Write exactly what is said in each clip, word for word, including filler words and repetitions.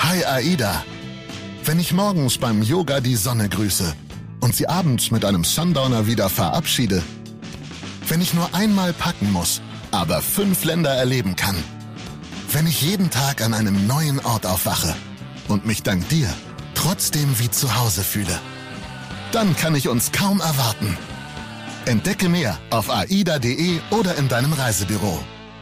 Hi Aida. Wenn ich morgens beim Yoga die Sonne grüße und sie abends mit einem Sundowner wieder verabschiede. Wenn ich nur einmal packen muss, aber fünf Länder erleben kann. Wenn ich jeden Tag an einem neuen Ort aufwache und mich dank dir trotzdem wie zu Hause fühle. Dann kann ich uns kaum erwarten. Entdecke mehr auf aida punkt de oder in deinem Reisebüro.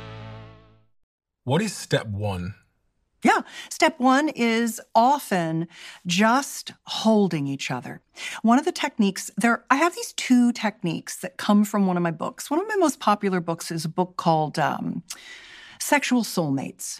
What is step one? Yeah, step one is often just holding each other. One of the techniques, there, I have these two techniques that come from one of my books. One of my most popular books is a book called um, Sexual Soulmates,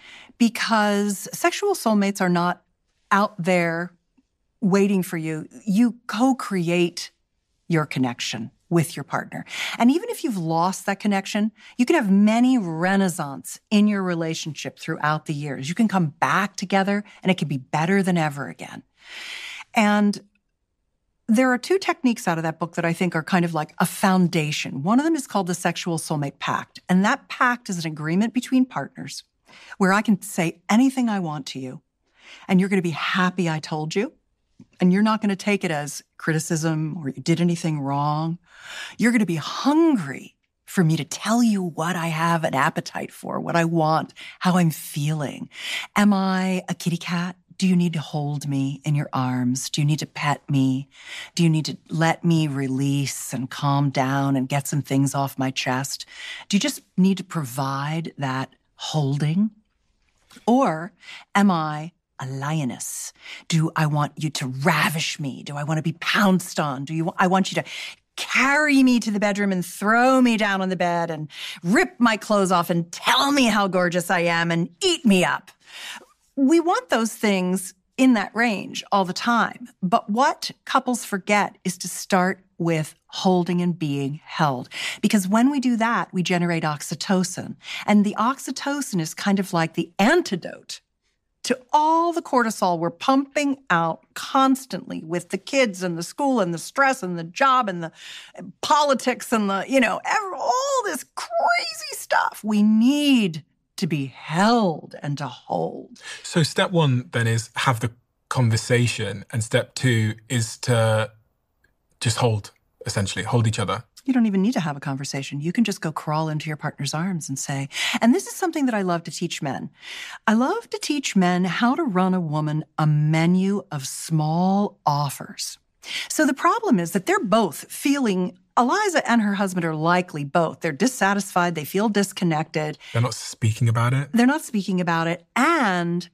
because sexual soulmates are not out there waiting for you. You co-create your connection with your partner. And even if you've lost that connection, you can have many renaissance in your relationship throughout the years. You can come back together and it can be better than ever again. And there are two techniques out of that book that I think are kind of like a foundation. One of them is called the Sexual Soulmate Pact. And that pact is an agreement between partners where I can say anything I want to you, and you're going to be happy I told you. And you're not going to take it as criticism or you did anything wrong. You're going to be hungry for me to tell you what I have an appetite for, what I want, how I'm feeling. Am I a kitty cat? Do you need to hold me in your arms? Do you need to pet me? Do you need to let me release and calm down and get some things off my chest? Do you just need to provide that holding? Or am I a lioness? Do I want you to ravish me? Do I want to be pounced on? Do you? I want you to carry me to the bedroom and throw me down on the bed and rip my clothes off and tell me how gorgeous I am and eat me up. We want those things in that range all the time. But what couples forget is to start with holding and being held. Because when we do that, we generate oxytocin. And the oxytocin is kind of like the antidote to all the cortisol we're pumping out constantly with the kids and the school and the stress and the job and the politics and the, you know, all this crazy stuff. We need to be held and to hold. So step one then is have the conversation, and step two is to just hold, essentially, hold each other. You don't even need to have a conversation. You can just go crawl into your partner's arms and say, and this is something that I love to teach men. I love to teach men how to run a woman a menu of small offers. So the problem is that they're both feeling, Eliza and her husband are likely both. They're dissatisfied. They feel disconnected. They're not speaking about it. They're not speaking about it. And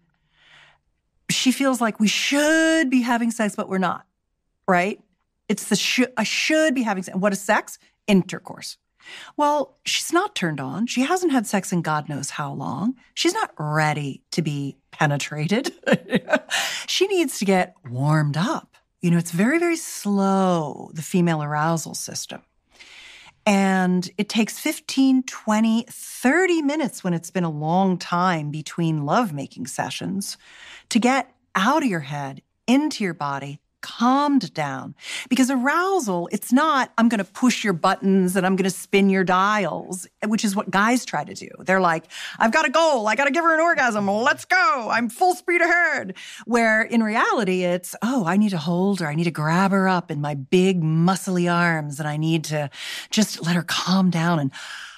she feels like we should be having sex, but we're not, right? It's the sh- I should be having sex. What is sex? Intercourse. Well, she's not turned on. She hasn't had sex in God knows how long. She's not ready to be penetrated. She needs to get warmed up. You know, it's very, very slow, the female arousal system. And it takes fifteen, twenty, thirty minutes when it's been a long time between lovemaking sessions to get out of your head, into your body, calmed down. Because arousal, it's not, I'm going to push your buttons and I'm going to spin your dials, which is what guys try to do. They're like, I've got a goal. I got to give her an orgasm. Let's go. I'm full speed ahead. Where in reality, it's, oh, I need to hold her. I need to grab her up in my big muscly arms and I need to just let her calm down and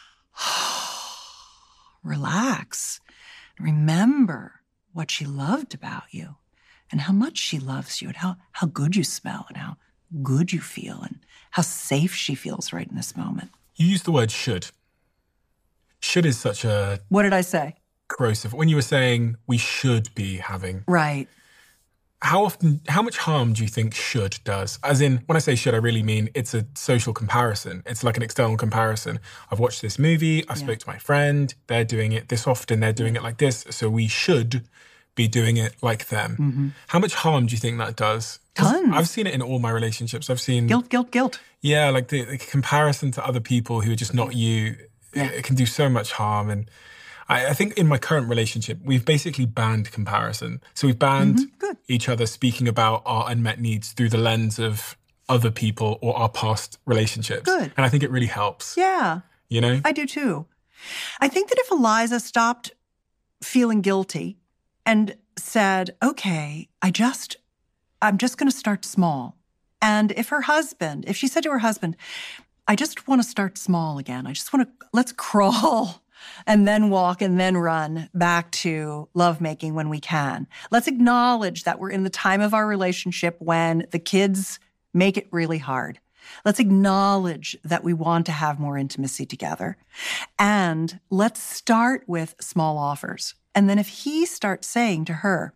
relax. Remember what she loved about you. And how much she loves you and how, how good you smell and how good you feel and how safe she feels right in this moment. You used the word should. Should is such a... What did I say? Corrosive. When you were saying we should be having... Right. How often, how much harm do you think should does? As in, when I say should, I really mean it's a social comparison. It's like an external comparison. I've watched this movie, I yeah. spoke to my friend, they're doing it this often, they're doing it like this, so we should be doing it like them. Mm-hmm. How much harm do you think that does? Tons. I've seen it in all my relationships. I've seen... Guilt, guilt, guilt. Yeah, like the, the comparison to other people who are just not you, yeah. it, it can do so much harm. And I, I think in my current relationship, we've basically banned comparison. So we've banned mm-hmm. each other speaking about our unmet needs through the lens of other people or our past relationships. Good. And I think it really helps. Yeah. You know? I do too. I think that if Eliza stopped feeling guilty and said, okay, I just, I'm just going to start small. And if her husband, if she said to her husband, I just want to start small again. I just want to, let's crawl and then walk and then run back to lovemaking when we can. Let's acknowledge that we're in the time of our relationship when the kids make it really hard. Let's acknowledge that we want to have more intimacy together. And let's start with small offers. And then if he starts saying to her,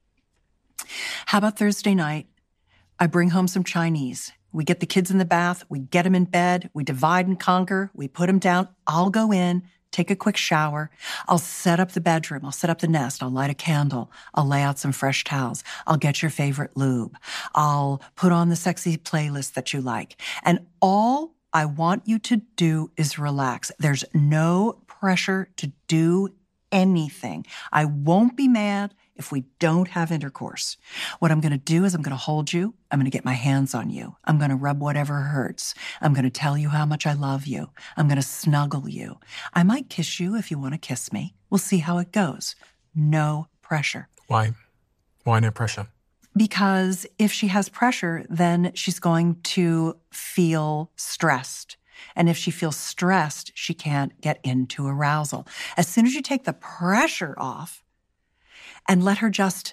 how about Thursday night? I bring home some Chinese. We get the kids in the bath. We get them in bed. We divide and conquer. We put them down. I'll go in, take a quick shower. I'll set up the bedroom. I'll set up the nest. I'll light a candle. I'll lay out some fresh towels. I'll get your favorite lube. I'll put on the sexy playlist that you like. And all I want you to do is relax. There's no pressure to do anything. I won't be mad if we don't have intercourse. What I'm going to do is I'm going to hold you. I'm going to get my hands on you. I'm going to rub whatever hurts. I'm going to tell you how much I love you. I'm going to snuggle you. I might kiss you if you want to kiss me. We'll see how it goes. No pressure. Why? Why no pressure? Because if she has pressure, then she's going to feel stressed. And if she feels stressed, she can't get into arousal. As soon as you take the pressure off, and let her just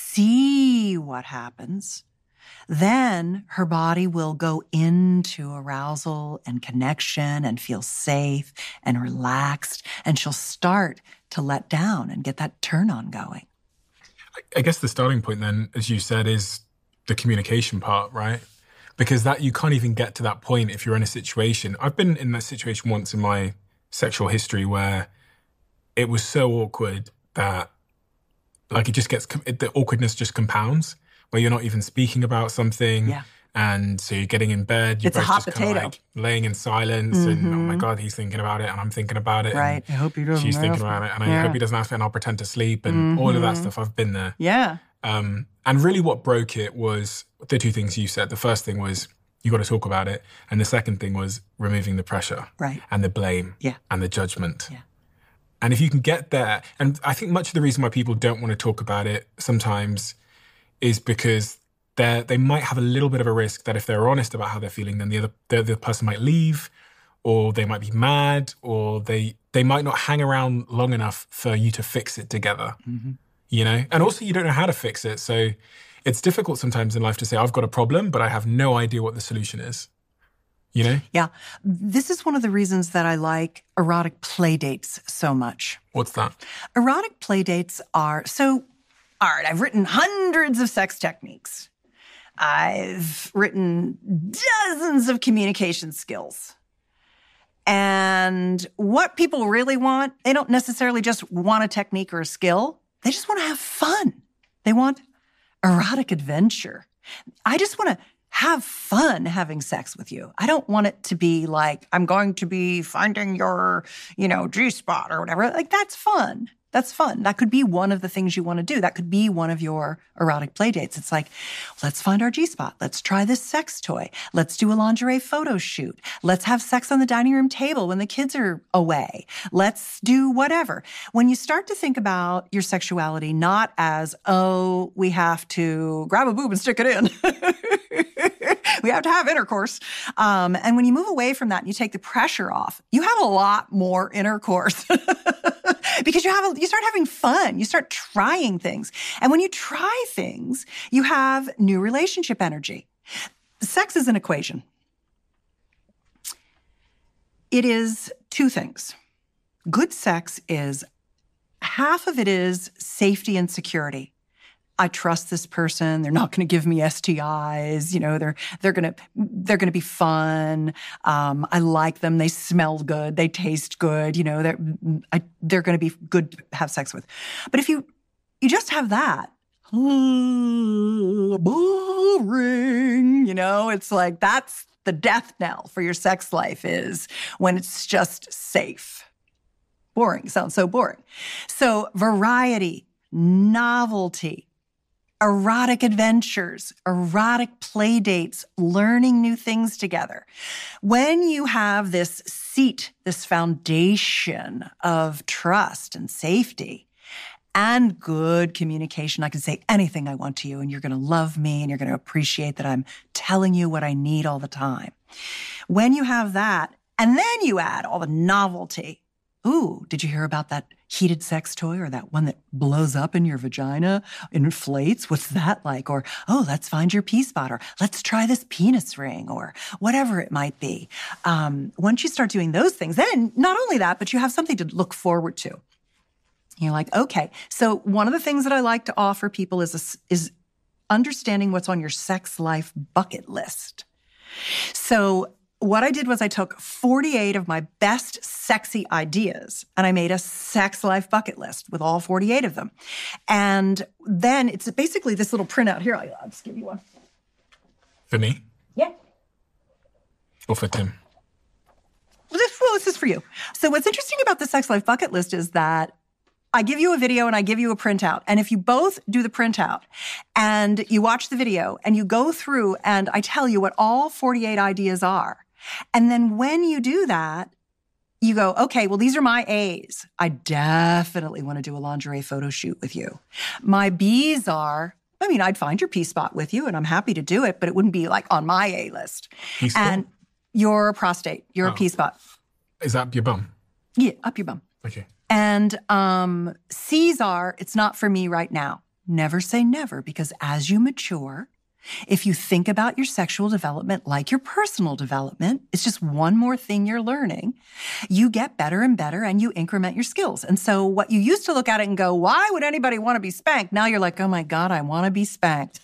see what happens, then her body will go into arousal and connection and feel safe and relaxed, and she'll start to let down and get that turn on going. I guess the starting point then, as you said, is the communication part, right? Because that you can't even get to that point if you're in a situation. I've been in that situation once in my sexual history where it was so awkward that like it just gets, the awkwardness just compounds where you're not even speaking about something. Yeah. And so you're getting in bed, you're it's both a hot just kind of potato. like laying in silence Mm-hmm. and, oh my God, he's thinking about it and I'm thinking about it. Right. And I hope he doesn't she's thinking ask about me. it and I Yeah. hope he doesn't ask me and I'll pretend to sleep and Mm-hmm. all of that stuff. I've been there. Yeah. Um, and really what broke it was the two things you said. The first thing was you got to talk about it. And the second thing was removing the pressure. Right. And the blame. Yeah. And the judgment. Yeah. And if you can get there, and I think much of the reason why people don't want to talk about it sometimes is because they they might have a little bit of a risk that if they're honest about how they're feeling, then the other the other person might leave, or they might be mad, or they they might not hang around long enough for you to fix it together. Mm-hmm. You know, and also you don't know how to fix it, so it's difficult sometimes in life to say I've got a problem, but I have no idea what the solution is. You know? Yeah. This is one of the reasons that I like erotic play dates so much. What's that? Erotic play dates are, so, all right, I've written hundreds of sex techniques. I've written dozens of communication skills. And what people really want, they don't necessarily just want a technique or a skill. They just want to have fun. They want erotic adventure. I just want to have fun having sex with you. I don't want it to be like, I'm going to be finding your, you know, G-spot or whatever. Like, that's fun. That's fun. That could be one of the things you want to do. That could be one of your erotic play dates. It's like, let's find our G-spot. Let's try this sex toy. Let's do a lingerie photo shoot. Let's have sex on the dining room table when the kids are away. Let's do whatever. When you start to think about your sexuality not as, oh, we have to grab a boob and stick it in. We have to have intercourse. Um, and when you move away from that and you take the pressure off, you have a lot more intercourse because you have a, you start having fun. You start trying things. And when you try things, you have new relationship energy. Sex is an equation. It is two things. Good sex is, half of it is safety and security. I trust this person. They're not going to give me S T Is. You know, they're they're going to they're going to be fun. Um, I like them. They smell good. They taste good. You know, they're I, they're going to be good to have sex with. But if you you just have that, boring. You know, it's like that's the death knell for your sex life is when it's just safe. Boring sounds so boring. So variety, novelty. Erotic adventures, erotic play dates, learning new things together. When you have this seat, this foundation of trust and safety, and good communication. I can say anything I want to you, and you're going to love me, and you're going to appreciate that I'm telling you what I need all the time. When you have that, and then you add all the novelty. Ooh, did you hear about that heated sex toy or that one that blows up in your vagina, inflates? What's that like? Or, oh, let's find your P-spot, or let's try this penis ring, or whatever it might be. Um, once you start doing those things, then not only that, but you have something to look forward to. You're like, okay. So one of the things that I like to offer people is, a, is understanding what's on your sex life bucket list. So what I did was I took forty-eight of my best sexy ideas and I made a sex life bucket list with all forty-eight of them. And then it's basically this little printout here. I'll just give you one. For me? Yeah. Or for Tim? Well, this, well, this is for you. So what's interesting about the sex life bucket list is that I give you a video and I give you a printout. And if you both do the printout and you watch the video and you go through and I tell you what all forty-eight ideas are, and then when you do that, you go, okay, well, these are my A's. I definitely want to do a lingerie photo shoot with you. My B's are, I mean, I'd find your P-spot with you and I'm happy to do it, but it wouldn't be like on my A list. P-spot? And your prostate, your Oh. P-spot. Is that up your bum? Yeah, up your bum. Okay. And um, C's are, it's not for me right now. Never say never, because as you mature, if you think about your sexual development like your personal development, it's just one more thing you're learning. You get better and better and you increment your skills. And so what you used to look at it and go, why would anybody want to be spanked? Now you're like, oh my God, I want to be spanked.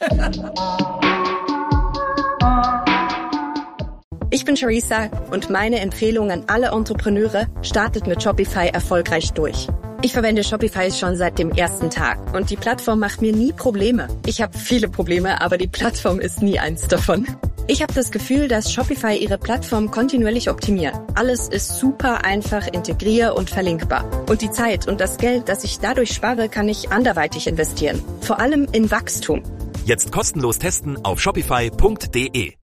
Ich bin Charissa und meine Empfehlung an alle Entrepreneure: startet mit Shopify erfolgreich durch. Ich verwende Shopify schon seit dem ersten Tag und die Plattform macht mir nie Probleme. Ich habe viele Probleme, aber die Plattform ist nie eins davon. Ich habe das Gefühl, dass Shopify ihre Plattform kontinuierlich optimiert. Alles ist super einfach integrier- und verlinkbar. Und die Zeit und das Geld, das ich dadurch spare, kann ich anderweitig investieren. Vor allem in Wachstum. Jetzt kostenlos testen auf shopify punkt de.